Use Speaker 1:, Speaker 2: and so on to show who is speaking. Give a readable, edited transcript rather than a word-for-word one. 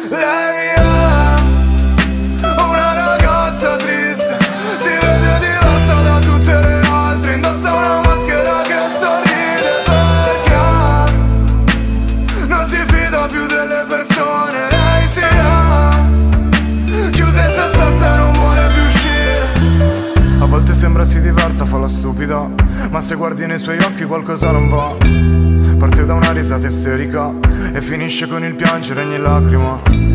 Speaker 1: Lei è una ragazza triste, si vede diversa da tutte le altre, indossa una maschera che sorride perché non si fida più delle persone. Lei si è chiusa in se stessa e non vuole più uscire. A volte sembra si diverta, fa la stupida, ma se guardi nei suoi occhi qualcosa non va. Parte da una risata isterica e finisce con il piangere ogni lacrima.